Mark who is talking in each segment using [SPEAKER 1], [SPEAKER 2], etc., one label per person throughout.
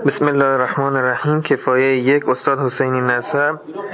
[SPEAKER 1] بسم الله الرحمن الرحیم. کفایه 1 استاد حسینی نسب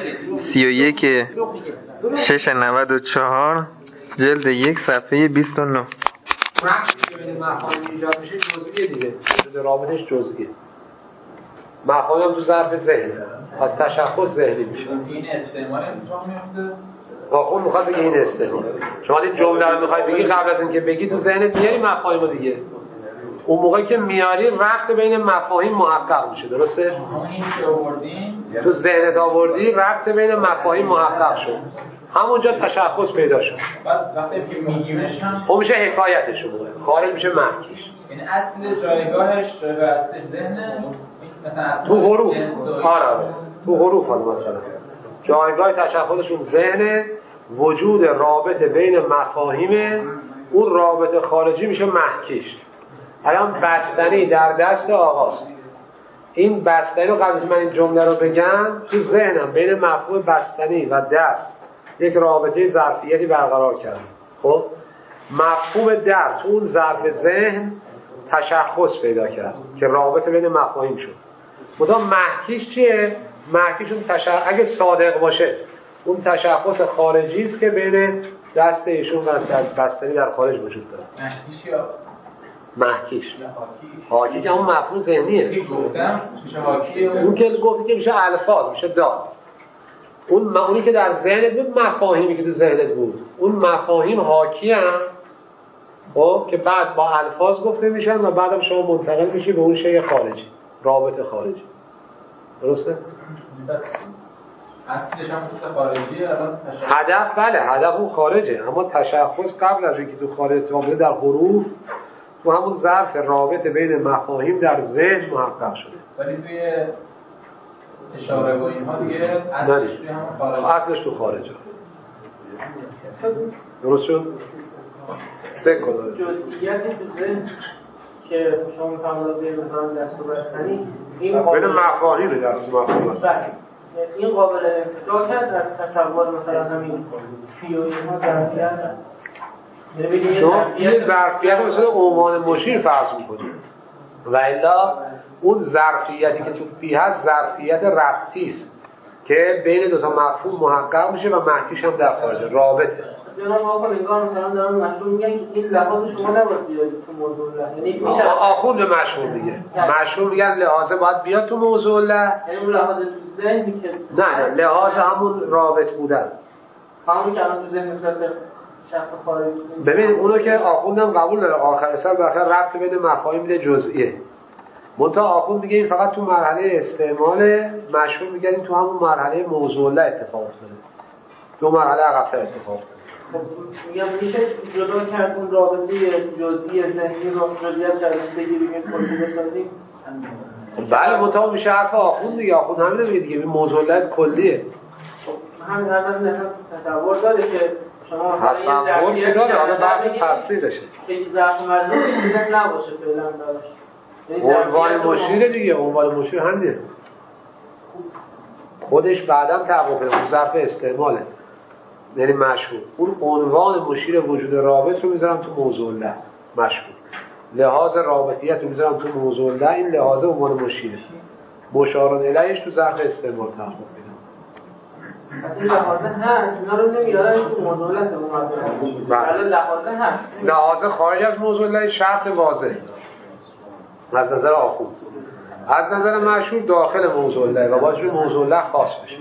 [SPEAKER 1] 31/6/94 جلد 1 صفحه 29.
[SPEAKER 2] رابطش بین مفاهیم ایجاد میشه جزئیه دیگه، رابطش جزئیه. مفاهیم هم تو ظرف ذهن از تشخص ذهنی میشه.
[SPEAKER 3] این استعمال اتفاق میفته.
[SPEAKER 2] آخون میخواد بگه این استعمال. شما این جمله رو میخواید بگی قبل از اینکه بگی تو ذهنت میاری مفاهیمو دیگه. اون موقعی که میاری ربط بین مفاهیم محقق میشه، درسته؟
[SPEAKER 3] این که آوردین
[SPEAKER 2] تو ذهنت آوردی ربط بین مفاهیم محقق شد. همونجا تشخص پیدا شد.
[SPEAKER 3] بعد وقتی که میگیمش هم
[SPEAKER 2] اون میشه حکایتش، اون خارج میشه محکیش.
[SPEAKER 3] این اصل جایگاهش جایگاه اصلش ذهنه، مثلا
[SPEAKER 2] تو حروف. آره تو حروف مثلا جایگاه تشخصشون ذهنه، وجود رابطه بین مفاهیم، اون رابطه خارجی میشه محکیش. الان بستنی در دست آقاست. این بستنی رو قبل من این جمله رو بگم تو ذهنم بین مفهوم بستنی و دست یک رابطه ظرفیتی برقرار کردم. خب مفهوم در تو اون ظرف ذهن تشخص پیدا کرد که رابطه بین مفاهیم شد. خدا محکیش چیه؟ محکیش اون اگه صادق باشه اون تشخص خارجی است که بین دست ایشون و بستنی در خارج وجود داره.
[SPEAKER 3] محکیش یا
[SPEAKER 2] محکیش حاکی که همون مفهوم ذهنیه. اون که گفتی که میشه الفاظ، میشه داد. اونی که در ذهنت بود، مفاهیمی که تو ذهنت بود، اون مفاهیم حاکی هم خب که بعد با الفاظ گفته میشن و بعدم شما منتقل میشی به اون شی خارجی، رابطه خارجی. درسته؟
[SPEAKER 3] اصلش هم خارجیه.
[SPEAKER 2] هدف بله، هدف اون خارجه، اما تشخص قبل از اینکه تو خارج تابع در حروف تو همون ظرف رابطه بین مفاهیم در ذهن محقق شده.
[SPEAKER 3] ولی توی اشاره و اینها دیگه اصلش توی همون خارج.
[SPEAKER 2] اصلش تو خارجه. درست شد؟ فکر کنم
[SPEAKER 4] جزئیاتی تو ذهن که شما می‌فهمید بین مثلا دست و بستنی این
[SPEAKER 2] بین مفاهیم دست و مفاهیم
[SPEAKER 4] این قابل انفکاک هست از تصور مثلا همین فی و اینها ظرفیت هست.
[SPEAKER 2] شما این ظرفیت رو مثل عنوان مشیر فرض میکنید و الا اون ظرفیتی که تو فی هست ظرفیت ربطی است که بین دو تا مفهوم محقق میشه و محکیش هم در خارجه، رابطه.
[SPEAKER 4] جناب آقا انگار مثلا دارن مشهور میگن که این لحاظ شما نباید بیاد تو موضوع الله، یعنی میشه
[SPEAKER 2] آخوند مشهور دیگه، مشهور میگن لحاظه باید بیاد تو موضوع الله،
[SPEAKER 4] یعنی اون لحاظ تو ذهنی که
[SPEAKER 2] نه لحاظ همون رابط بودن،
[SPEAKER 4] همونی که الان تو ذهن نسبت به شخص خارجی.
[SPEAKER 2] ببین اونو که آخوندم قبول داره آخر سر بالاخره ربط بین مفاهیم میده جزئیه. منتها آخوند میگه این فقط تو مرحله استعمال، مشهور میگن این تو همون مرحله موضوع الله اتفاق افتاده، دو مرحله عقب‌تر اتفاق افتاده.
[SPEAKER 4] میگم میشه جدا کرد اون رابطه جزئی ذهنی رو جزئیات کردن بگیریم کلی بسازیم.
[SPEAKER 2] بله منتها میشه حرف آخوند دیگه، آخوند همین رو میگه دیگه، این موضوع الله کلیه.
[SPEAKER 4] همین الان تصور داره که شما
[SPEAKER 2] تصور که داره، حالا بعد تصویرشه
[SPEAKER 4] که ظرف مجازی دیگه نباشه فعلا دارش.
[SPEAKER 2] عنوان مشیر دیگه، عنوان مشیر همینه خودش بعداً تحقق پیدا کنه، ظرف استعماله یعنی مشهور. اون عنوان مشیر وجود رابط رو میذارم تو موضوع الله مشهور، لحاظ رابطیت رو میذارم تو موضوع الله، این لحاظ عنوان مشیره، مشار الیهش تو ظرف استعمال تحقق پیدا.
[SPEAKER 4] اصلا لحاظه هست، اینا رو نمیارن تو موضوع الله به اومده. لحاظه هست،
[SPEAKER 2] لحاظه خارج از موضوع الله شرط واضح از نظر آخوند، از نظر مشهور داخل موضوع الله و باید روی موضوع الله خاص بشه.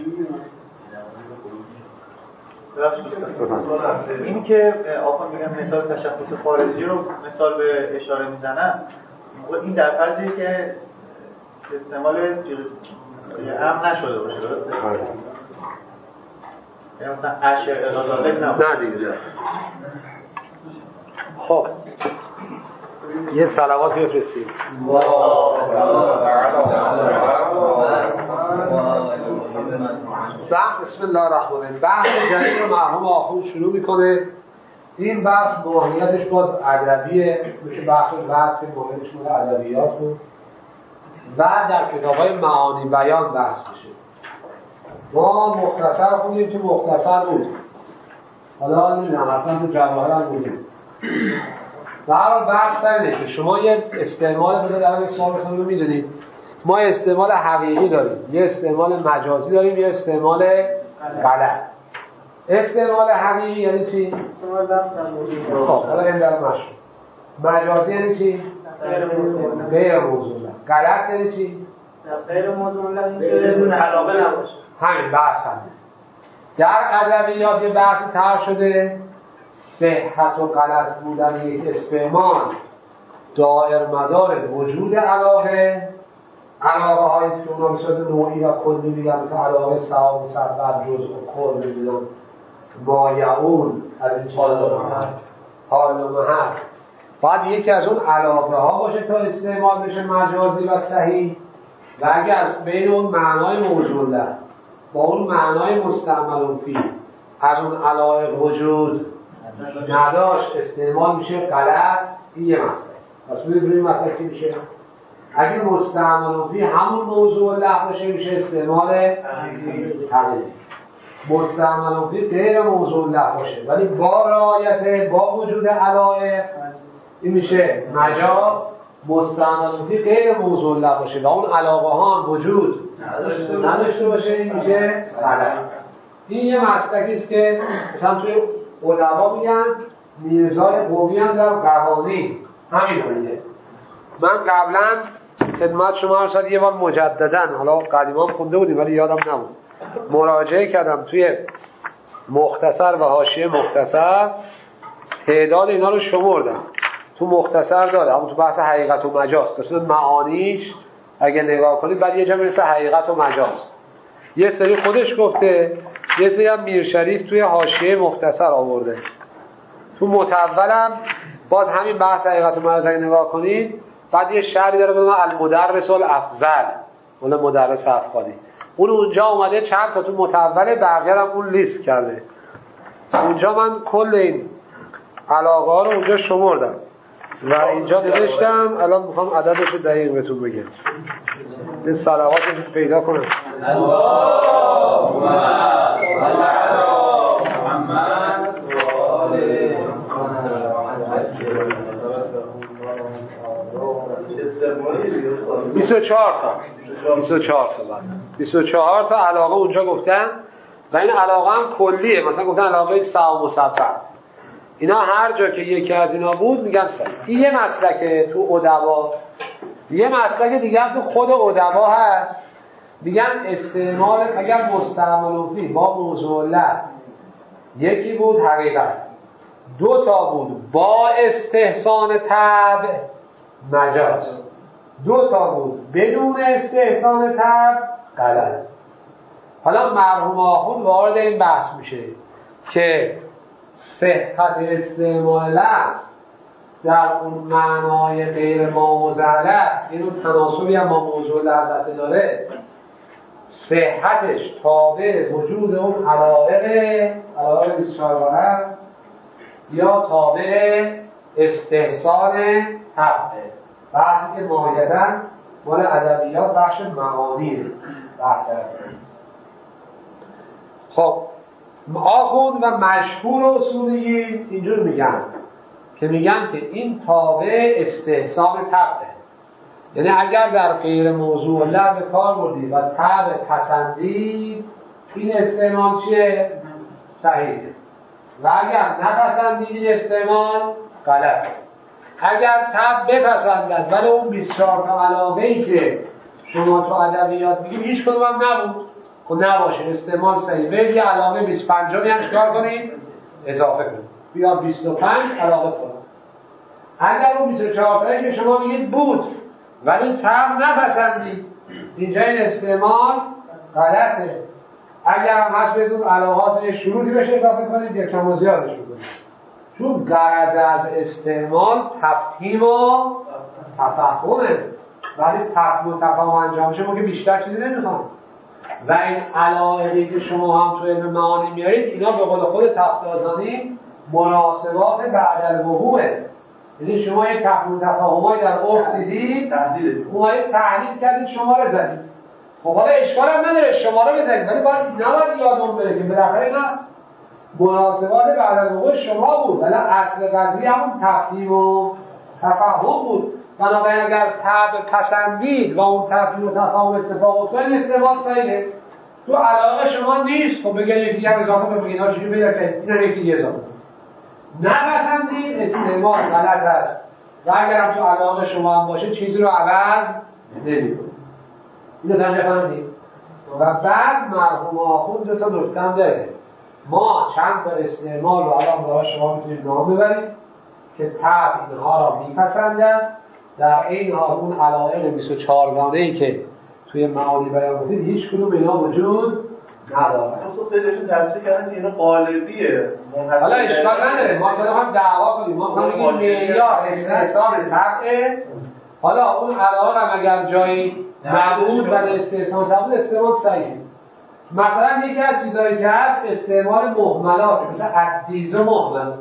[SPEAKER 5] این که آقا میگن مثال تشخص خارجی رو مثال به اشاره میزنن، این در فرضیه که استعمال صیغه امر نشده باشه، درسته؟ یعنی مثلا اشعه اغاظه
[SPEAKER 2] نه دیگه. خب یه صلوات بفرستیم. بسم الله الرحمن الرحیم. بحث جدید رو مرحوم آخوند شروع میکنه. این بحث ماهیتش باز ادبیه، مثل بحث که ماهیتش مال ادبیات بود و در کتاب‌های معانی بیان بحث میشه. ما مختصر خوندیم، تو مختصر بود، حالا نمیدونم حتما تو جواهر هم بودیم. در حال بحث اینه که شما یه استعمال بذارید، الان یک سوال مثلا رو میدونید ما استعمال حقیقی داریم، یه استعمال مجازی داریم، یه استعمال غلط. استعمال حقیقی یعنی چی؟ خب حالا این در مشروع. مجازی یعنی چی؟ غیر موضوع. غلط یعنی چی؟
[SPEAKER 4] غیر موضوع بدون علاقه نباشه.
[SPEAKER 2] همین بحث همین. در ادبیات یه بحثی طرح شده، صحت و غلط بودن یک استعمال دائر مدار وجود علاقه هایی است که اونا به صورت نوعی و کلی میگن، مثل علاقه سواب مصور جزء و کل میدونم مایعون از این حال و محل. باید یکی از اون علاقه ها باشه تا استعمال بشه مجازی و صحیح، و اگر بین اون معنای موجوده با اون معنای مستعمل فی از اون علایق وجود نداشت استعمال میشه غلط. این یه مسئله. پس ببینید این مسئله چی میشه؟ اگه مستعمل فی همون موضوع لغو باشه میشه استعمال حقیقی. مستعمل فی غیر موضوع لغو باشه ولی با رعایت با وجود علایق این میشه مجاز. مستعمل فی غیر موضوع لغو باشه و اون علاقه ها وجود نداشته باشه این میشه غلط. این یه مسلکی است که مثلا توی علما میگن میرزای قومی هم در قوانین همین رو میگه. من قبلا خدمت شما عرض کردم، یه بار مجدداً، حالا قدیما خونده بودیم ولی یادم نبود، مراجعه کردم توی مختصر و حاشیه مختصر، تعداد اینا رو شمردم. تو مختصر داره، اما تو بحث حقیقت و مجاز قسمت معانیش اگه نگاه کنید بعد یه جا میرسه حقیقت و مجاز. یه سری خودش گفته، یه سری هم میرشریف توی حاشیه مختصر آورده. تو متولم باز همین بحث حقیقت و مجاز اگه نگاه کنید بعد یه شعری داره به نام المدرس الافضل، اون مدرس افغانی. اون اونجا اومده چند تا تو متول، بقیه هم اون لیست کرده. اونجا من کل این علاقه ها رو اونجا شمردم و اینجا نوشتم. الان میخوام عددش رو دقیق بهتون بگم. این صلوات رو پیدا کنم. اللهم صل علی محمد و آل محمد. 24 تا علاقه اونجا گفتن و این علاقه هم کلیه. مثلا گفتن علاقه سواب مصور، اینا هر جا که یکی از اینا بود میگن صحیح. این یه مسلکه تو ادبا. یه مسلک دیگه هم تو خود ادبا هست، میگن استعمال اگر مستعمل فی با موضوع لغو یکی بود حقیقت، 2 تا بود با استحسان تبع مجاز، 2 تا بود بدون استحسان تبع غلط. حالا مرحوم آخوند وارد این بحث میشه که صحت استعمال لفظ در اون معنای غیر ماموزعلت، اینو تناسبی هم با موضوع لغت داره، صحتش تابع وجود اون علایق 24 هست یا تابع استحسان تبعه. بحثی که ماهیتاً مال ادبیات بخش معانی بحث کرده. خب آخوند و مشهور اصولیین اینجور میگن که این تابع استحسان تبعه، یعنی اگر در غیر موضوع لغو کار بردی و تبع پسندید این استعمال چیه؟ صحیحه. و اگر نپسندید این استعمال غلطه. اگر تبع بپسندد ولی اون 24 تا علاقه‌ای که شما تو ادبیات میگید هیچ کدوم هم نبود، خب نباشه استعمال صحیح. برید یه علاقه 25 هم چیکار کنید؟ اضافه کنید، بیا 25 علاقه کنید. اگر اون 24 تایی که شما میگید بود ولی تبع نپسندید، اینجا این استعمال غلطه. اگر هم هست بدون علاقات شروطی بشه اضافه کنید یا کم و زیادش کنید، چون غرض از استعمال تفهیم و تفهمه. ولی تفهیم و تفهم انجام شه ما که بیشتر چیزی نمیخوام. و این علایقی که شما هم تو علم معانی میارید اینا به قول خود تفتازانی مناسبات بعد الوقوعه. یعنی شما یک تفهیم و تفاهمایی در عرف دیدید، اومدید تحلیل کردید شماره زدید. خب حالا اشکال هم نداره شماره بزنید، ولی نباید یادمون بره که بالاخره اینا مناسبات بعد از وقوع شما بود، ولی اصل قضیه همون تفهیم و تفهم بود. بنابراین اگر طبع پسندید و اون طبع متفاوت اتفاق افتاد استعمال صحیحه. تو علاقه شما نیست خب بگید یکی دیگه اضافه کنید اینا چجوری پیدا کنید اینا یکی دیگه اضافه کنید. نپسندید استعمال غلط است و اگر هم تو علاقه شما هم باشه چیزی رو عوض نمی‌کنید. اینو درجه فهمیدید. و بعد مرحوم آخوند دو تا نکته هم داره. ما چند تا استعمال رو الان برای شما میتونید نام ببرید که طبع اینها را میپسندن، در این حال اون علایق 24 گانه‌ای که توی معانی بیان گفتید هیچ کدوم اینا وجود نداره.
[SPEAKER 5] تو خیلیشون تفسیر کردن که اینا قالبیه.
[SPEAKER 2] حالا اشکال نداره، ما می‌خوایم دعوا کنیم، ما می‌خوایم بگیم معیار استحسان طبع. حالا اون علاقه هم اگر جایی معبود و استحسان طبع استعمال صحیحه. مثلا یکی از چیزایی که هست استعمال مهملات، مثلا عدیز و مهمل.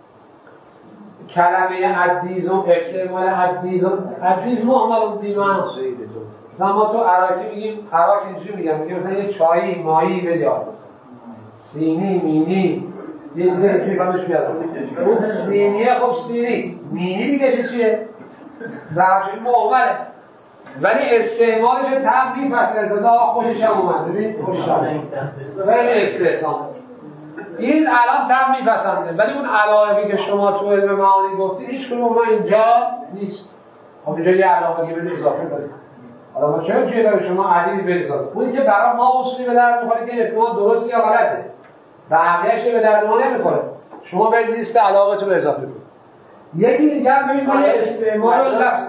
[SPEAKER 2] کلمه عدیز و استعمال عدیز مهمل و بیمعنی. مثلا ما تو عراقی میگیم، عراق اینجوری میگیم مثلا یه چایی مایی بلیار مثلا سینی مینی یه چیزی اینجوری کامش میاد. اون سینیه خب سینی، مینی دیگه چیه؟ درجه مهمله ولی استعمالش تبدیل پس آقا خودش هم اومد ببین خودش هم خیلی استحسان این الان تب میپسنده ولی اون علایقی که شما تو علم معانی گفتید هیچ کنون اونا اینجا نیست. خب اینجا یه علاقه دیگه بده اضافه کنید. حالا ما چه چیزی داره شما عدیدی به اضافه اونی که برای ما اصولی به درد میخوره که استعمال درست یا غلطه بقیه‌اش به درد ما نمیخوره. شما به لیست علاقه تو اضافه کنید. یکی دیگه هم ببین ما استعمال لفظ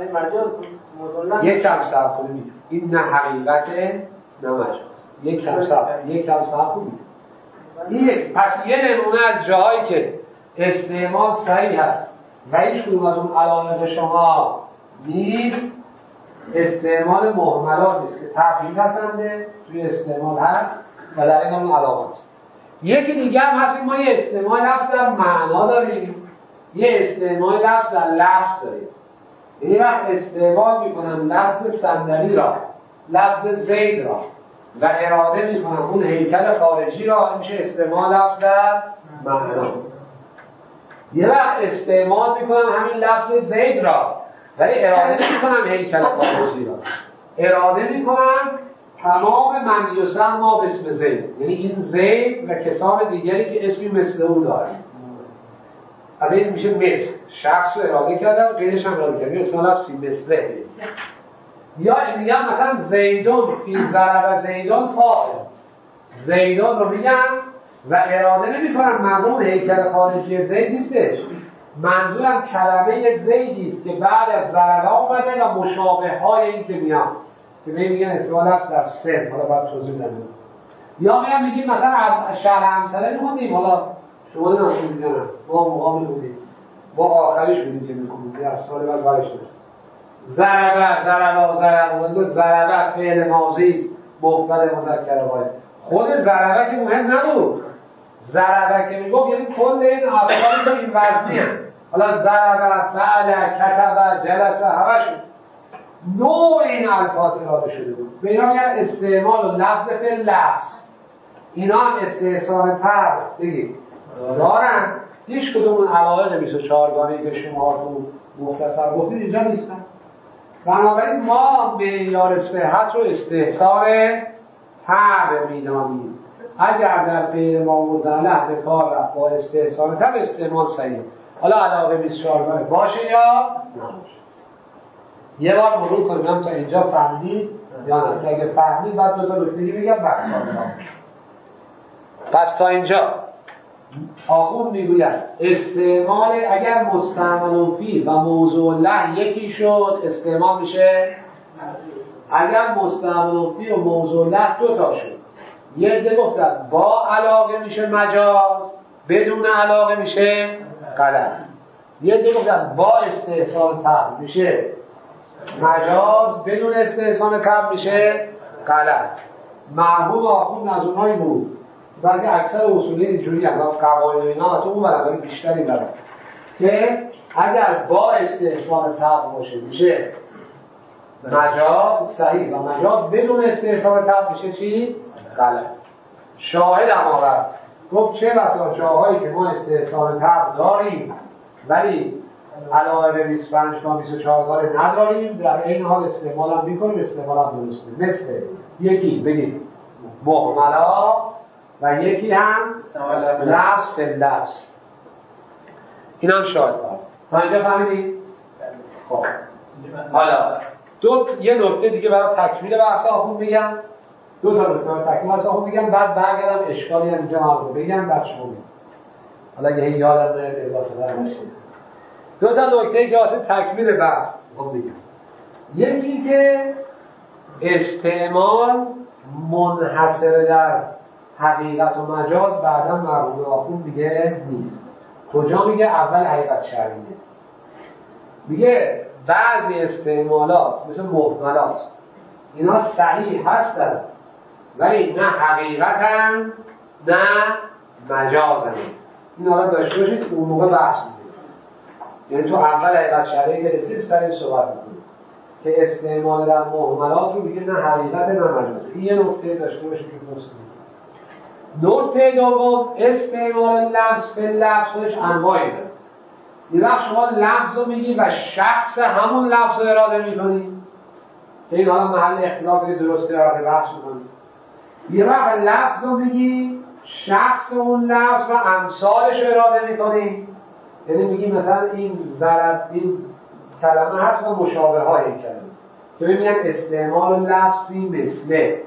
[SPEAKER 2] یک کم صرف کنید این نه حقیقته نه مجاز. یک کم صرف کنید این پس یه نمونه از جاهایی که استعمال صحیح هست و هیچ کدوم از اون علایق شما نیست استعمال مهملات است که تفهیم پسنده توی استعمال هست و در این اون علاقه است. یکی دیگه هم هست ما یه استعمال لفظ در معنا داریم یه استعمال لفظ در لفظ داریم. یه وقت استعمال میکنم لفظ صندلی را لفظ زید را و اراده میکنم اون هیکل خارجی را میشه استعمال لفظ در معنا. یه وقت استعمال میکنم همین لفظ زید را ولی اراده میکنم هیکل خارجی را اراده میکنم تمام من یسمى باسم زید یعنی این زید و کسان دیگری که اسمی مثل او دارن از این میشه مثل شخص رو اراده کردم غیرش هم اراده کردم اصلا از فی مثله یا میگم مثلا زیدون فی ضرب زیدون فاعل زیدون رو میگم و اراده نمی کنم منظور هیکل خارجی زید نیستش منظورم کلمه زیدی است که بعد از ضربه اومده و مشابه های این که میان که میگن استعمال است در سن حالا باید توضیح بدم یا میگیم مثلا شهر همسره میخوندیم حالا شما نمیدونم میدونم ما موقع میخوندیم ما آخریش بودیم که میخوندیم از سال بعد برش نشد ضربه فعل ماضی است مفرد مذکر باید خود ضربه که مهم نبود ضربه که میگفت یعنی کل این افعالی که این وزنی هم حالا ضربه فعل کتب جلسه همشون نوع این الفاظ اراده شده بود به اینا میگن استعمال و لفظ فعل لفظ اینا هم استحسان طبع بگید دارن هیچ کدوم اون علایق 24 گانه‌ای که شما تو مختصر گفتید اینجا نیستن. بنابراین ما معیار صحت رو استحسان طبع میدانیم. اگر در فعل ما مزلح به کار رفت با استحسان طبع استعمال صحیح حالا علاقه 24 گانه باشه یا نباشه. یه بار مرور کنیم تا اینجا فهمید یا نه که اگه فهمید بعد دو تا نکته میگم بحث کنم. پس تا اینجا آخوند میگوید استعمال اگر مستعمل فی و موضوع له یکی شد استعمال میشه اگر مستعمل فی و موضوع له دو تا شد یه عده گفتن با علاقه میشه مجاز بدون علاقه میشه غلط یه عده گفتن با استحسان طبع میشه مجاز بدون استحسان طبع میشه غلط. مرحوم آخوند از اونایی بود بلکه اکثر اصولی اینجوری هم قواعد اینا تو اون برای بیشتری برای که اگر با استحسان طبع باشه میشه مجاز صحیح و مجاز بدون استحسان طبع میشه چی؟ غلط. شاهد هم آورد گفت چه بسا جاهایی که ما استحسان طبع داریم ولی علاوه 25 تا 24 داره نداریم، در این حال استعمال هم میکنیم، استعمال هم درسته. مثل یکی بگید مهملا و یکی هم لفظ به لفظ. این هم شاید تا اینجا فهمیدید؟ خب حالا یه نکته دیگه برای تکمیل بحث آخون میگم، دو تا نکته برای تکمیل بحث آخون میگم، بعد برگردم اشکالی هم اینجا هم بگم بعد شما میگم. حالا اگه یادم نمیاد اضافه دار نشید. دو تا نکته که واسه تکمیل بحث میگم. یکی که استعمال منحصر در حقیقت و مجاز بعدا مرحوم آخون دیگه نیست. کجا میگه؟ اول حقیقت شرعیه. میگه بعضی استعمالات مثل محملات اینا صحیح هستن ولی نه حقیقتن نه مجازن. این حالا داشته باشید که اون موقع بحث میکنید، یعنی تو اول حقیقت شرعی که رسید سر این صحبت میکنید که استعمال در محملات رو میگه نه حقیقت نه مجازه. این یه نکته داشته باشید که پست. نکته دوم استعمال لفظ به لفظ خودش انواعی داره. یه وقت شما لفظ رو میگی و شخص همون لفظ رو اراده میکنی، این حالا محل اختلاف درسته اراده بحث میکنی. یه وقت لفظ رو میگی شخص اون لفظ و امثالش رو اراده میکنی، یعنی میگی مثلا این ضرب این کلمه هست و مشابه های این کلمه که میگن استعمال لفظ فی مثله.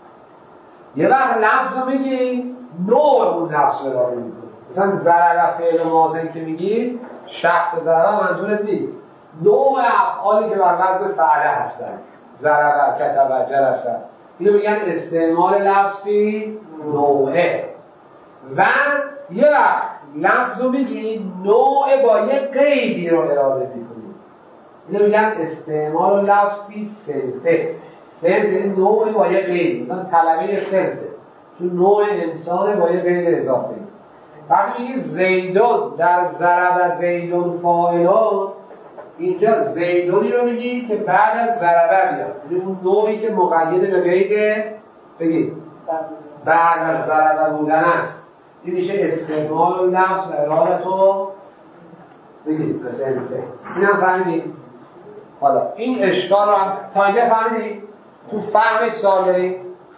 [SPEAKER 2] یه وقت لفظ رو میگی نوع اون لفظ رو اراده میکنی، مثلا ضرب فعل ماضی که میگی شخص ضرب منظورت نیست، نوع افعالی که بر وزن فعله هستن، ضرب کتب جلس، اینو میگن استعمال لفظ فی نوعه. و یه وقت لفظ رو میگی نوع با یک قیدی رو اراده میکنی، اینو میگن استعمال لفظ فی صنفه. صنف یعنی نوع با یک قید، مثلا طلبه صنفه چون نوع انسان با یک قید اضافه. وقتی میگی زیدون در ضرب زیدون فاعلون، اینجا زیدونی رو میگی که بعد از ضربه بیاد، یعنی اون نوعی که مقید به قید بگید بعد از ضربه بودن است. این میشه استعمال و لفظ و ارادت رو بگید به صنفه. این هم فهمیدید؟ حالا این اشکال رو هم تا اینجا فهمیدید؟ تو فهمش سوال دارید؟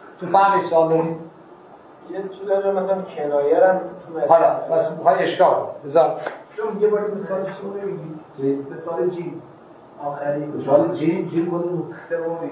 [SPEAKER 4] یه چیز داره مثلا کنایه رو
[SPEAKER 2] حالا بس میخوای اشکال بذار
[SPEAKER 4] چون یه باری مثالش رو بگید. مثال جیم آخری،
[SPEAKER 2] مثال جیم کنیم
[SPEAKER 4] سومی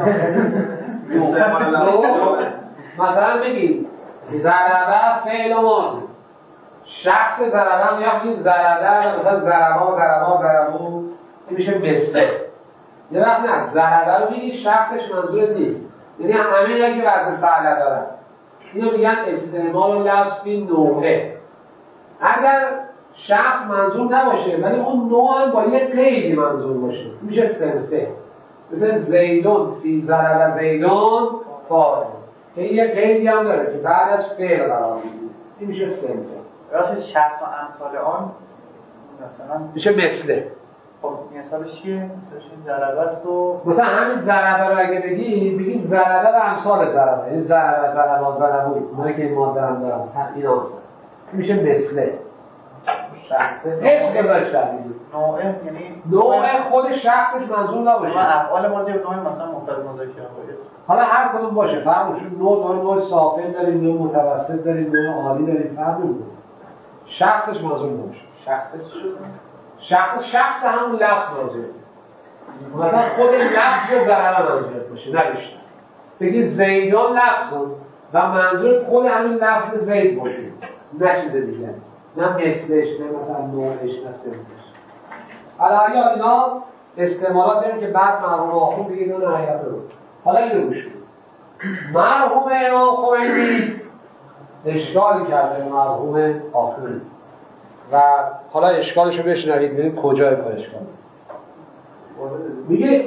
[SPEAKER 2] مثلا بگید ضربه فعل ماضی، شخص ضربه یا بگید ضربه مثلا ضربو این میشه مثله. یه وقت نه ضربه رو بگید شخصش منظورت نیست، یعنی همه که وزن فعله دارن، اینو میگن استعمال لفظ فی نوعه. اگر شخص منظور نباشه ولی اون نوع هم با یک قیدی منظور باشه میشه صنفه. مثل زیدون فی ضرب زیدون فاعل که یک قیدی هم داره که بعد از فعل قرار میگیره، این میشه صنفه.
[SPEAKER 5] راست شخص و امثال آن مثلا
[SPEAKER 2] میشه مثله.
[SPEAKER 5] خب مثالش چیه؟ مثالش ضربه است و
[SPEAKER 2] مثلا همین ضربه رو اگه بگید ضربه و امثال ضربه، یعنی ضربو اونایی که این ماده هم دارن این آمثال، این میشه مثله.
[SPEAKER 5] شخص
[SPEAKER 2] اسم داشتن
[SPEAKER 5] نوع یعنی
[SPEAKER 2] نوع خود شخصش منظور نباشه،
[SPEAKER 5] افعال ماضی و نوع مثلا مفرد مذکر باشه،
[SPEAKER 2] حالا هر کدوم باشه فرقش نوع ساکن داریم، نوع متوسط داریم، نوع عالی داریم، فرق نمیکنه. شخصش منظور نباشه. شخص همون لفظ منظور، مثلا خود لفظ ضربه منظور باشه نه بیشتر. بگید زیدان لفظ و منظور خود همین لفظ زید باشه نه چیز دیگه، نه مثلش نه مثلا نوعش نه سمتش. حالا اینا استعمالات داریم که بعد مرحوم آخون بگید اون حقیقت رو. حالا اینو گوش کنید. مرحوم امام خمینی اشکالی کرده مرحوم آخون و حالا اشکالشو بشنوید ببینید کجای کار اشکال میگه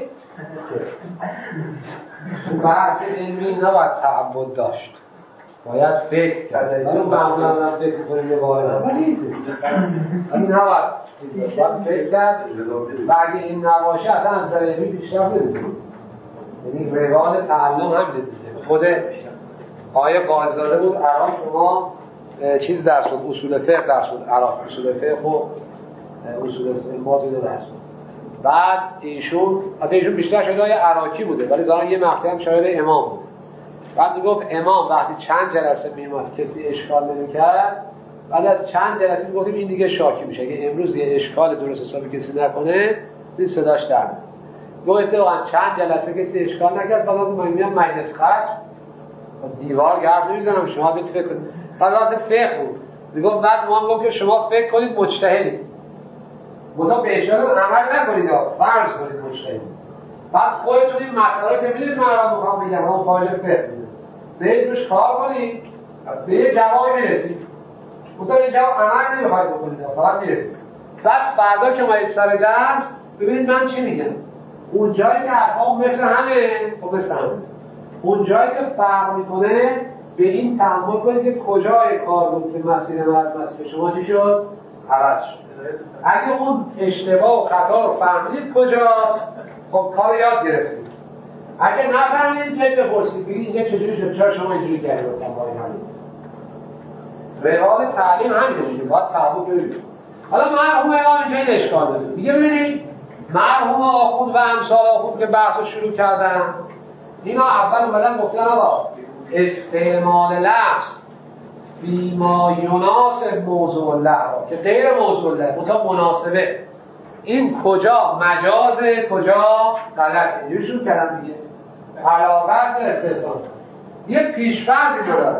[SPEAKER 2] تو بحث علمی نباید تعبد داشت، باید فکر کرد. ولی معمولا فکر کنیم یه واقعا ولی نباید فکر کرد و اگه این نباشه اصلا از نظر علمی پیشرفت نمی‌کنه. یعنی روال تعلم هم دیده. خود آیه قاضی‌زاده بود عراق شما چیز درس بود، اصول فقه درس بود عراق، اصول فقه و اصول استنباط رو درس بود. بعد ایشون بیشتر شاید عراقی بوده ولی ظاهرا یه مقطعی هم شاید امام بود. بعد میگفت امام وقتی چند جلسه میومد کسی اشکال نمی‌کرد، بعد از چند جلسه میگفتیم این دیگه شاکی میشه، اگه امروز یه اشکال درست حسابی کسی نکنه این صداش در میاد. اتفاقا چند جلسه کسی اشکال نکرد، بعد من میام مجلس خرج دیوار گرد نمیزنم شما بیت فکر کنید. بعد فقه بود میگفت بعد ما میگم که شما فکر کنید مجتهدید، منتها به اشاره عمل نکنید، فرض کنید مجتهدید. بعد خودتون این مسئله که میدونید من الان میخوام بگم اون خارج فقه برید روش کار کنید به یه جوابی میرسید. منتها این جواب عمل نمیخواید بکنید، فقط میرسید. بعد فردا که اومدید سر درس ببینید من چی میگم. اون جایی که حرفا مثل همه خب مثل همه، اون جایی که فرق میکنه به این تحمل کنید که کجای کار بود که مسیر شما چی شد؟ عوض شد. اگه اون اشتباه و خطا رو فهمیدید کجاست، خب کار یاد گرفتید. اگه نفهمیدید بیاید بپرسید بگید اینجا چجوری شد، چرا شما اینجوری کردید مثلا با این حدیث. روال تعلیم همینه دیگه، باید تعامل کنید. حالا مرحوم امام اینجا این اشکال داره. دیگه ببینید مرحوم آخوند و امثال آخوند که بحث رو شروع کردن، اینا اول اومدن گفتن آقا استعمال لفظ فیما یناسب موضوع الله که غیر موضوع الله منتها مناسبه، این کجا مجازه کجا غلطه. اینجوری شروع کردن دیگه علاوه است استثنا. یک پیش‌فرضی داره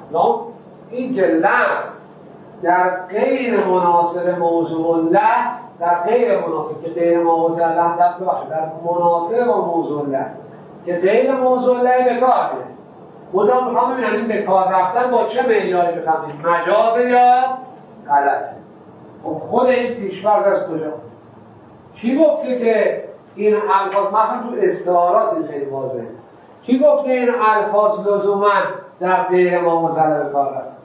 [SPEAKER 2] این که لفظ در غیر مناسب موضوع الله، در غیر مناسب که غیر موضوع الله در مناسب با موضوع الله که غیر موضوع الله به کار میره. خدا میخوام ببینم این به کار رفتن با چه معیاری بفهمید، مجازه یا غلطه. خود این پیش‌فرض از کجا؟ کی گفته که این الفاظ مثلا تو استعارات این خیلی واضحه، کی گفته این الفاظ لزوما در غیر موضوع به کار رفتن؟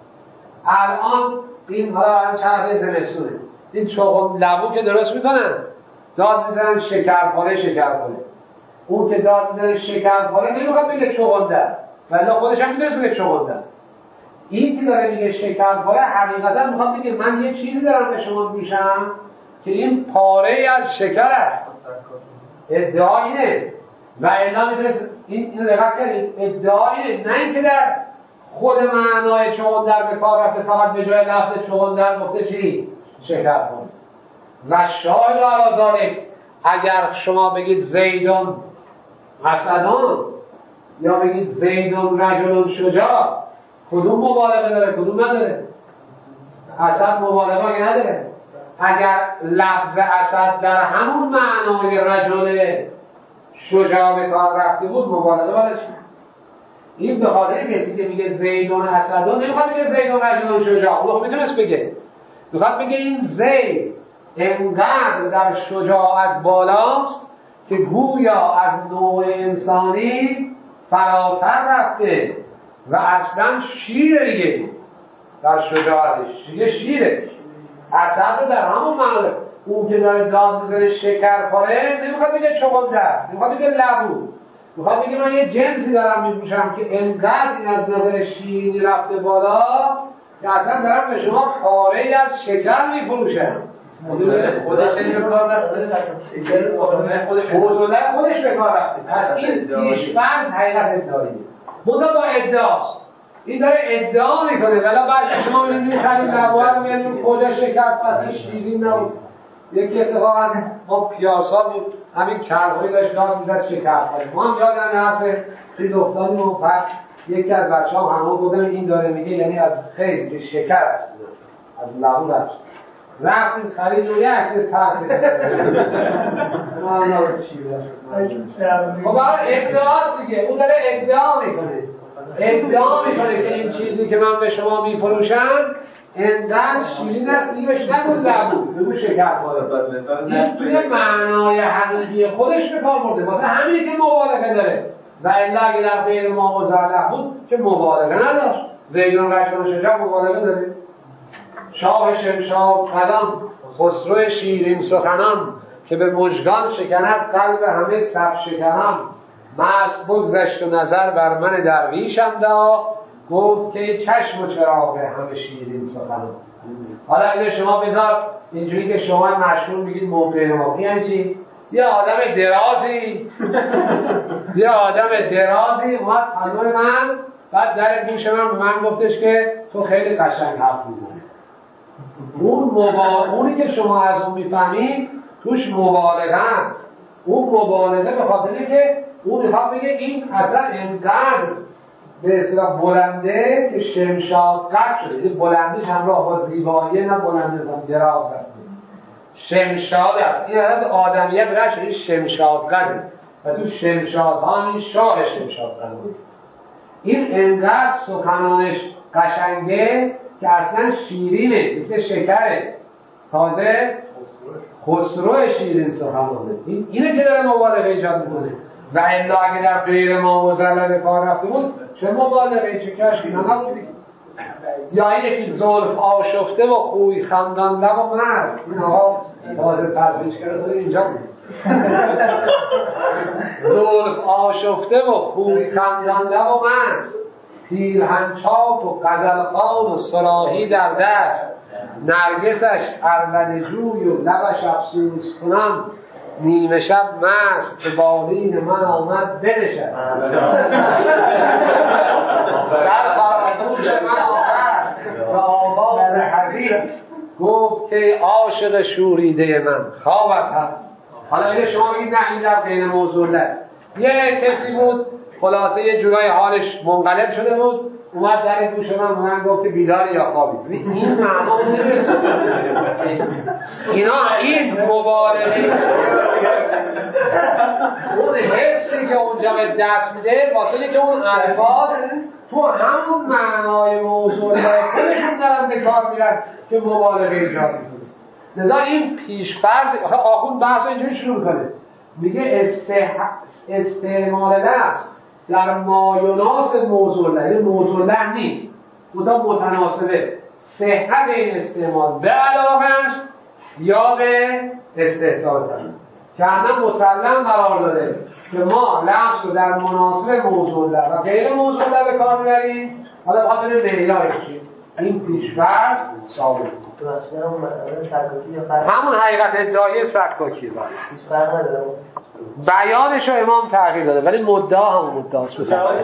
[SPEAKER 2] الان این حالا چرخه زمستونه این چوغ لبو که درست میکنن داد میزنن شکرپاره. اون که داد میزنن شکرپاره نمیخواد بگه چوغنده، ولی خودش هم میدونه بگه چوغنده. این که داره میگه شکرپاره حقیقتا میخواد بگه من یه چیزی دارم به شما میشم که این پاره از شکر است. ادعا اینه و الا میتونه این دقت کنید، ادعا اینه، نه اینکه در خود معنای چغندر به کار رفته فقط به جای لفظ چغندر گفته چی؟ شکرپاره. و شاهد علی ذالک اگر شما بگید زیدون اسدون یا بگید زیدون رجل شجاع، کدوم مبالغه داره کدوم نداره؟ اسد مبالغه نداره. اگر لفظ اسد در همون معنای رجل شجاع به کار رفته بود مبالغه بالا چی؟ این به خاطر کسی که میگه زیدون اسدون نمیخواد بگه زیدون رجل شجاع، اون میتونست بگه، میخواد بگه این زید انقدر در شجاعت بالاست که گویا از نوع انسانی فراتر رفته و اصلا شیر دیگه در شجاعتش یه شیره. اسد رو در همون معنی اون که داره داد میزنه شکرپاره نمیخواد بگه چغندر، نمیخواد بگه لبو، میخواد بگه من یه جنسی دارم میپوشم که انقدر این از نظر شیرینی رفته بالا که اصلا دارم به شما پاره از شکر میفروشم.
[SPEAKER 4] خودش به کار رفته،
[SPEAKER 2] خودش به کار رفته. پس این پیش‌فرض حقیقت ادعاییه، منتها با ادعاست. این داره ادعا میکنه ولی بعد شما می‌بینید خیلی نباید می‌بینید کجا شکر پسی شیرین نبود. یکی اتفاقا ما پیاسا بود همین کرهایی داشت داد میزد شکر کنه. ما هم یادم حرف خیلی افتادیم و بعد یکی از بچه‌ها همون بودن این داره میگه یعنی از خیلی شکر است از لبو رفتیم خرید و یه عکس ترک خب ادعاست دیگه، اون داره ادعا میکنه که این چیزی که من به شما میفروشم انقدر شیرین است دیگه بهش نگو لبو بگو شکرپاره. این توی معنای حقیقی خودش به کار برده، واسه همینی که مبالغه داره و الا اگه در غیر ما مزرع بود که مبالغه نداشت. زیدون رجل شجاع مبالغه داره. شاه شمشاد قدم خسرو شیرین سخنان که به مژگان شکند قلب همه صف شکنم. مست بگذشت و نظر بر من درویش انداخت گفت که چشم و چراغ همه شیرین سخنان. حالا اگه شما بذار اینجوری که شما مشهور میگید موقع ما یعنی چی؟ یه آدم درازی اومد پناه من، بعد در گوش من به من گفتش که تو خیلی قشنگ حرف میزنی. اونی که شما از اون میفهمید توش مبالغه است. اون مبالغه به خاطری که اون میخواد بگه این اصلا انقدر به اصطلاح بلنده که شمشاد قد شده. این بلندیش همراه با زیبایی، نه بلنده دراز رفته، شمشاد است. این از آدمیت رد شده شمشاد قده و تو شمشاد ها این شاه شمشاد قده بود. این انقدر سخنانش قشنگه که اصلا شیرینه، مثل شکره، تازه خسرو شیرین سخنانه. اینه که داره مبالغه ایجاد میکنه. و الا اگه در غیر ما مزلل کار رفته بود چه مبالغه، چه کشکی نبودی. یا این یکی زلف آشفته و خوی خندان لب و مرد، این آقا تازه پرزش کرده اینجا بود. زلف آشفته و خوی خندان لب و مرد، پیرهن چاپ و غزلخوان و صراحی در دست، نرگسش عربده جوی و لبش افسوس کنم، نیمه شب مست به بالین من آمد بنشد، سر فراموش من آمد و آواز حزین گفت که عاشق شوریده من خوابت هست. حالا اگه شما بگید نه این در غیر موضوع نه، یه کسی بود خلاصه یه جورای حالش منقلب شده بود، اومد در گوش من گفت بیداری یا خوابی. این معنا نیست. اینا این مبالغه اون حسی که اونجا به دست میده واسه که اون الفاظ تو همون معنای موضوع خودشون دارن به کار میرن که مبالغه ایجاد میکنه. لذا این پیشفرض آخوند بحث اینجوری شروع میکنه، میگه استعمال لفظ در مایوناس موضوع له، این موضوع له نیست، متناسبه. صحت این استعمال به علاقه است یا به استحسان است که همه مسلم قرار داده که ما لفظ رو در مناسب موضوع له و غیر موضوع له به کار میبریم. حالا بخاطر معیارش چیه؟ این پیش‌فرض ثابت همون حقیقت ادعای سکاکی بیانش رو امام تغییر داده ولی مدعا همون مدعاست.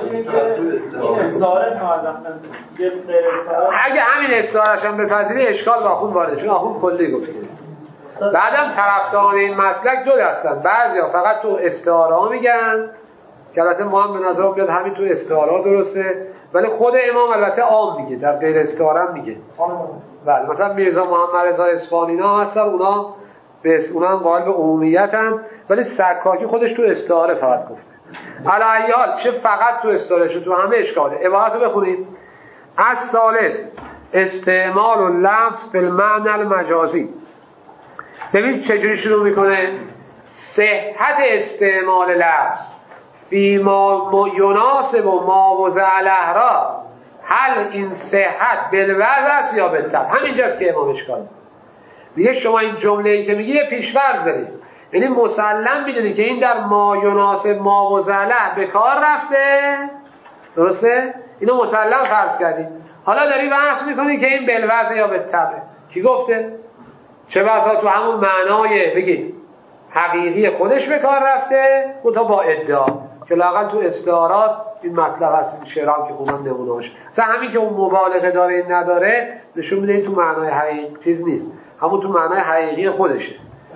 [SPEAKER 2] اگه همین استعاره‌اش هم بپذیری اشکال با آخوند وارده، چون آخوند کلی گفته. بعدم طرفداران این مسلک دو دستن، بعضیا فقط تو استعاره ها میگن که البته ما هم به نظر بیاد همین تو استعاره ها درسته، ولی خود امام البته عام میگه، در غیر استعاره هم میگه. بله مثلا میرزا محمد رضا اصفهانی ها هستن، اونا هم قائل به عمومیتن، ولی سکاکی خودش تو استعاره فقط گفته. علی حال چه فقط تو استعاره شد، تو همه اشکاله. عبارت رو بخونید. از ثالث استعمال و لفظ به المعنی المجازی. ببین چجوری شروع میکنه. صحت استعمال لفظ فی ما یناسب و ما وضع له را، هل این صحت بالوضع است یا بالطبع. همینجاست که امام اشکال میگه شما این جمله‌ای که میگی یه پیش‌فرض دارید، یعنی مسلم میدونی که این در ما یناسب ما وضع له به کار رفته، درسته؟ اینو مسلم فرض کردی. حالا داری بحث میکنی که این بالوضع یا بالطبع. کی گفته؟ چه بسا تو همون معنای بگید حقیقی خودش به کار رفته و تا با ادعا که لااقل تو استعارات این مطلب هست. این شعرام که خوندم نمونه‌اش مثلا همین که اون مبالغه داره این نداره نشون میده این تو معنای حقیقی چیز نیست، همون تو معنای حقیقی خودشه.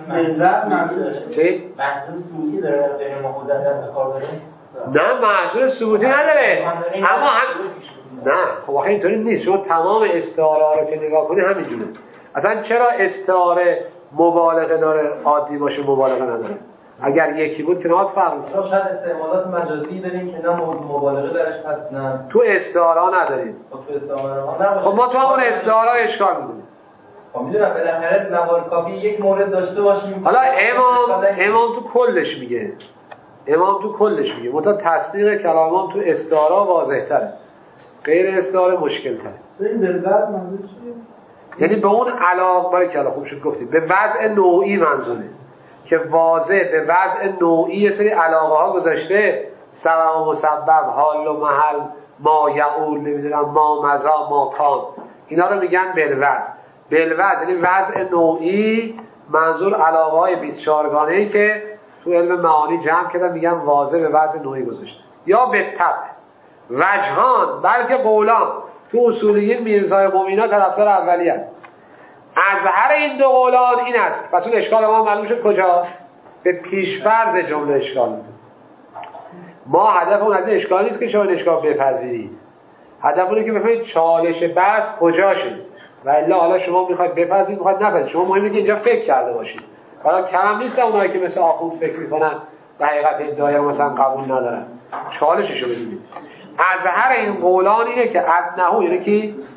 [SPEAKER 2] چی؟
[SPEAKER 4] محضور ثبوتی داره غیر موضوع به کار بره؟
[SPEAKER 2] نه محضور ثبوتی نداره، اما نه خب آخه اینطوری نیست. شما تمام استعاره رو که نگاه کنی همینجوره. اصلا چرا استعاره مبالغه داره عادی باشه مبالغه نداره؟ اگر یکی بود که نهاد فرق می‌کنه.
[SPEAKER 3] شاید استعمالات مجازی داریم که نه مبالغه درش هست نه
[SPEAKER 2] تو استعاره نداریم.
[SPEAKER 3] تو استعاره
[SPEAKER 2] خب ما تو همون استعاره اشکال می‌کنیم.
[SPEAKER 3] خب میدونم بالاخره موارد کافی یک مورد داشته باشیم.
[SPEAKER 2] حالا امام تو کلش میگه. امام تو کلش میگه متا تصدیق کلام تو استعاره واضح‌تره، غیر استعاره مشکل‌تره.
[SPEAKER 4] این دلبر منظور چیه؟
[SPEAKER 2] یعنی به اون علاقه برای که خوب شد گفتید به وضع نوعی منظوره که واضح به وضع نوعی یه سری علاقه ها گذاشته، سبب و مسبب، حال و محل، ما یعول، نمیدونم ما مزا، ما کان، اینا رو میگن بالوضع. بالوضع یعنی وضع نوعی، منظور علاقه های 24 گانه‌ای که تو علم معانی جمع کردن میگن واضح به وضع نوعی گذاشته. یا به طبع وجهان، بلکه قولان. تو اصولیین میرزای قومینا طرفدار اولی هست. از هر این دو قولان این است. پس اون اشکال ما معلوم شد کجا؟ به پیشفرض جمله اشکال میده. ما هدف اون از اشکال نیست که شما این اشکال بپذیرید. هدف اونه که بفهمید چالش بحث کجاشه. و الا حالا شما میخواید بپذیرید میخواید نپذیرید. شما مهمه که اینجا فکر کرده باشید. حالا کم نیست اونایی که مثل آخوند فکر میکنن به حقیقت ادعای مثلا قبول ندارن. چالششو بدید. از هر این قولان اینه که ادنهو یعنی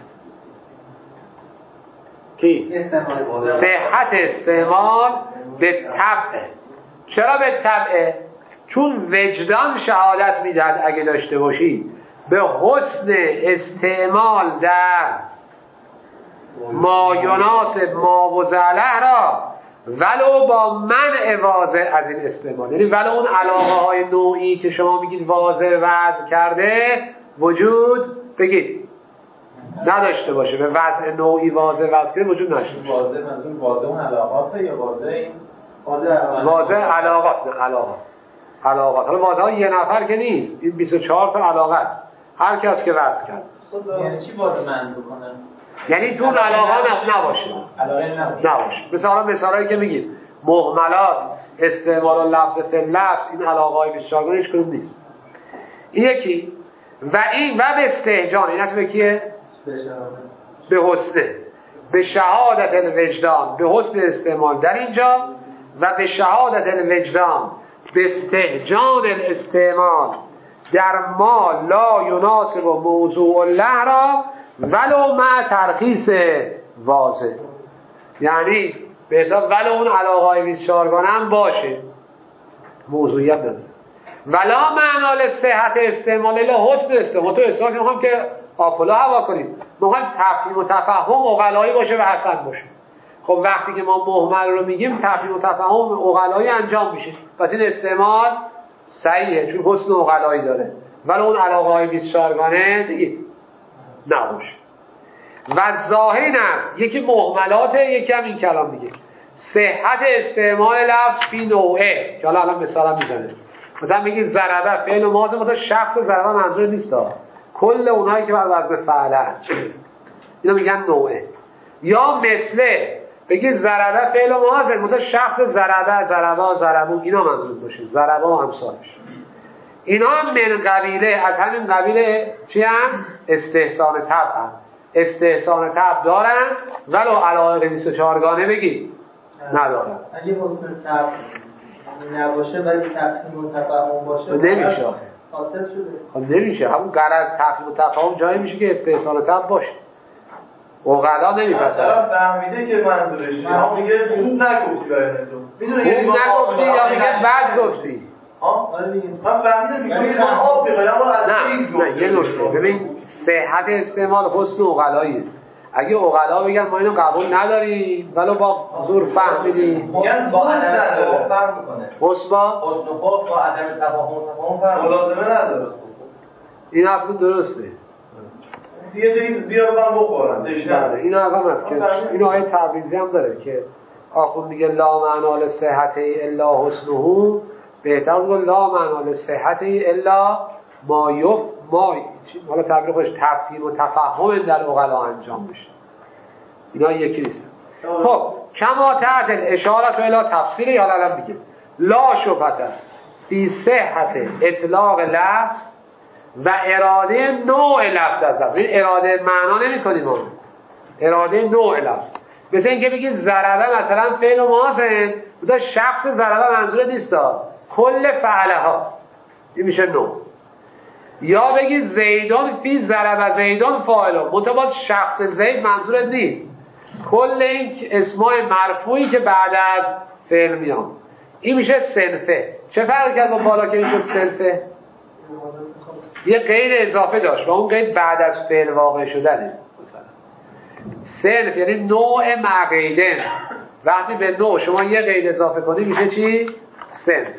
[SPEAKER 2] کی؟ صحت استعمال به طبع. چرا به طبع؟ چون وجدان شهادت میدهد اگه داشته باشید به حسن استعمال در ما یناسب ما و زله را ولو با منع واضح از این استعمال. یعنی ولو اون علاقه های نوعی که شما میگید واضح وضع کرده وجود بگید نداشته باشه، به وضع نوعی واضح وضع کرده وجود نشته باشه.
[SPEAKER 3] واضح منظور واضح اون علاقاته یا واضح این؟
[SPEAKER 2] واضح علاقات. حالا واضح یه نفر که نیست، این 24 تا علاقه است هر کس که وضع کرد.
[SPEAKER 3] یعنی چی واضح من بکنه؟
[SPEAKER 2] یعنی تو علاقه نباشه. نباشه. مثالایی که میگید مهملات، استعمال و لفظ فی لفظ، این علاقه های 24 گانه هیچ کدوم نیست. این یکی. و این و به استهجان، این به کیه؟ به حسنه، به شهادت الوجدان، به حسن استعمال در اینجا و به شهادت الوجدان به استهجان الاستعمال در ما لا یناسب و موضوع الله را ولو مع ترخیص واضح. یعنی به حساب ولو اون علاقه های 24 گانه هم باشه موضوعیت نداره. ولا معنا لصحت استعمال الا حسن استعمال. تو اصلا میخوام که آپولو هوا کنید، میخوام تفهیم و تفهم عقلایی باشه و حسن باشه. خب وقتی که ما مهمل رو میگیم تفهیم و تفهم عقلایی انجام میشه، پس این استعمال صحیحه چون حسن عقلایی داره. ولی اون علاقه های 24 گانه دیگه نباشه. و ظاهر این است، یکی مهملاته، یکی هم این کلام میگه صحت استعمال لفظ فی نوعه که الان مثلا میزنه. مثلا میگی ضربه فعل و ماضی، مثلا شخص ضربه منظور نیست کل اونایی که بر وزن فعله اینا میگن نوعه. یا مثله بگی ضربه فعل و ماضی، مثلا شخص ضربه اینا منظور باشه، ضربه و امثالش. اینا هم من قبیله، از همین قبیله چی هم؟ استحسان طبع هم. استحسان طبع دارن ولو علاقه 24 گانه بگی ندارن.
[SPEAKER 4] اگه حسن طبع نباشه ولی تفهیم و تفهم باشه
[SPEAKER 2] نمیشه
[SPEAKER 4] حاصل شده.
[SPEAKER 2] خب نمیشه. همون غرض تفهیم و تفهم جایی میشه که استحسان طبع باشه. عقلا نمیپسند.
[SPEAKER 5] طرف فهمیده که منظورش چیه، اما میگه خوب نگفتی برای تو. میدونه یعنی
[SPEAKER 2] نگفتی یا میگه بد گفتی.
[SPEAKER 5] من فهمیدم میگه ما آب میخوایم اما از
[SPEAKER 2] نه یه نکته. ببین صحت استعمال حسن عقلاییه. اگه عقلا بگن ما اینو قبول نداریم ولو با زور فهمیدیم،
[SPEAKER 5] میگن با عدم
[SPEAKER 3] فرق میکنه.
[SPEAKER 2] حسن
[SPEAKER 3] با عدم تفاهم فرق
[SPEAKER 5] ملازمه نداره.
[SPEAKER 2] این حرف درسته.
[SPEAKER 5] یه جایی بیا من بخورم
[SPEAKER 2] این هم هست که این آیه تبریزی هم داره که آخوند میگه لا معنا لصحت الا حسنه، بهتر بگو لا معنا لصحت الا ما حالا تعبیر خودش تفهیم و تفهم در عقلا انجام میشه. اینا یکی نیست. خب کما تحت اشارت الی تفسیر یا الان میگه لا شبهه فی صحت اطلاق لفظ و اراده نوع لفظ از لفظ. این اراده معنا نمی کنیم ما، اراده نوع لفظ. مثل این که بگید ضربه مثلا فعل و ماضی، بوده شخص ضربه منظور نیست کل فعله ها، این میشه نوع. یا بگید زیدان فی ضربه زیدان فاعل، متباد شخص زید منظور نیست، کل این اسمای مرفوعی که بعد از فعل میان، این میشه صنفه. چه فرق کرد با بالا که این شد صنفه؟ یه قید اضافه داشت و اون قید بعد از فعل واقع شدنه. صنف یعنی نوع معقیدن. وقتی به نوع شما یه قید اضافه کنی میشه چی؟ صنف.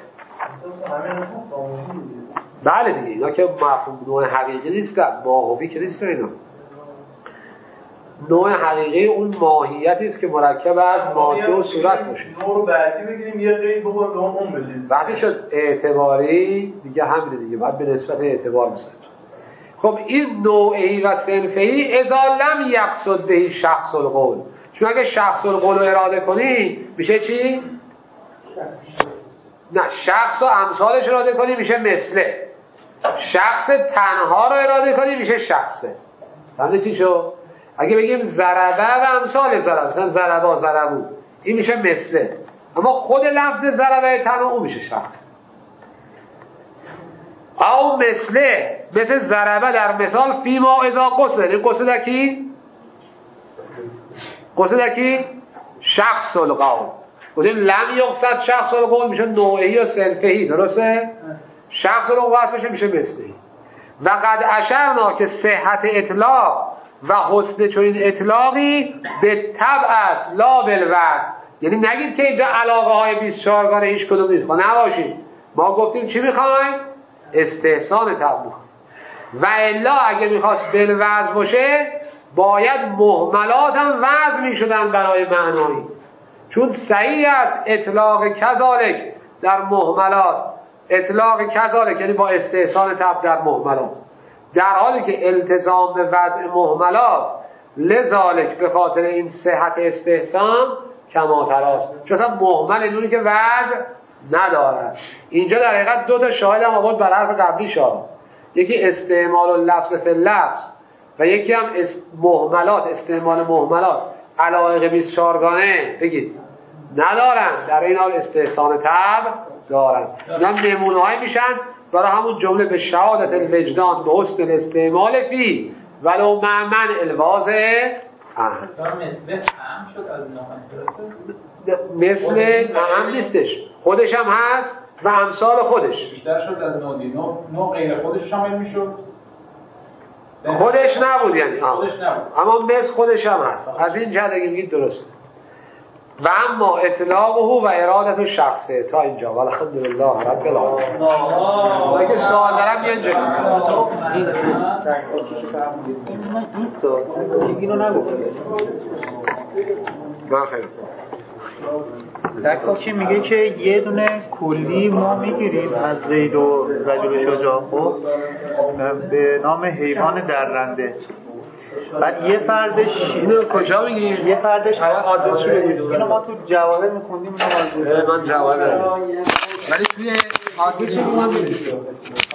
[SPEAKER 2] بله دیگه اینا که مفهوم نوع حقیقی نیستن، ماهوی که نیستن اینا. نوع حقیقی اون ماهیتی است که مرکب از ماده و صورت باشه.
[SPEAKER 3] نوع بعدی بگیریم یه قید بکنیم به اون بدیم.
[SPEAKER 2] وقتی شد اعتباری دیگه همینه دیگه، باید به نسبت اعتبار بسنجیم. خب این نوعی و صنفی اذا لم یقصد به شخص القول، چون اگه شخص القول رو اراده کنی میشه چی؟ نه، شخص و امثالش اراده کنی میشه مثله، شخص تنها رو اراده کنی میشه شخصه. فهمید چی شد؟ اگه بگیم ضربه و امثال ضربه، مثلا ضربا ضربو، این میشه مثله، اما خود لفظ ضربه تنها اون میشه شخص. او مثله، مثل ضربه در مثال فیما اذا قصد، این قصد کی؟ قصد کی؟ شخص القول. بودیم لم یقصد شخص القول میشه نوعی یا صنفی، درسته؟ شخص القول میشه مثلی. و قد اشرنا که صحت اطلاق و حسن چون این اطلاقی به طبع است لا بالوصف، یعنی نگید که اینجا علاقه های 24 گانه هیچ کدوم نیست، نباشید. ما گفتیم چی میخوایم؟ استحسان طبع میخوایم. و الا اگه میخواست بالوصف باشه باید مهملات هم وضع میشدن برای معنایی، چون صحیح است اطلاق کذالک در مهملات، اطلاق کذالک یعنی با استحسان طبع در مهملات، در حالی که التزام به وضع مهملات لذالک به خاطر این صحت استحسان کماتراست، چون مهمل اینونی که وضع ندارد. اینجا در حقیقت دو تا شاهد هم آورد بر حرف قبلی شاه، یکی استعمال اللفظ فی اللفظ و یکی هم مهملات، استعمال مهملات علایق 24 گانه بگید ندارن، در این حال استحسان طبع دارن. اینا نمونه های میشن برای همون جمله به شهادت الوجدان به حسن الاستعمال فی ولو معمن الواضع اهم. مثل اهم نیستش، خودش هم هست و امثال خودش
[SPEAKER 3] بیشتر شد از نوع غیر خودش شامل میشد،
[SPEAKER 2] خودش نبود یعنی
[SPEAKER 3] خودش نبود،
[SPEAKER 2] اما مثل خودش هم هست. از این جهت اگه میگید درست. و اما اطلاقه و ارادت شخصه تا اینجا والحمدلله رب العالمین. اگه سوال دارم بیان جلو.
[SPEAKER 5] اینو نگفتم.
[SPEAKER 2] بخیر.
[SPEAKER 5] دکاکی میگه که یه دونه کلی ما میگیریم از زید و رجل شجاع خب به نام حیوان درنده، بعد یه فردش
[SPEAKER 2] اینو کجا میگیریم؟
[SPEAKER 5] یه فردش
[SPEAKER 2] آدرسش رو بگید.
[SPEAKER 5] اینو ما تو جواهر میخوندیم،
[SPEAKER 2] من جواهر ولی توی آدرسش رو هم بگید.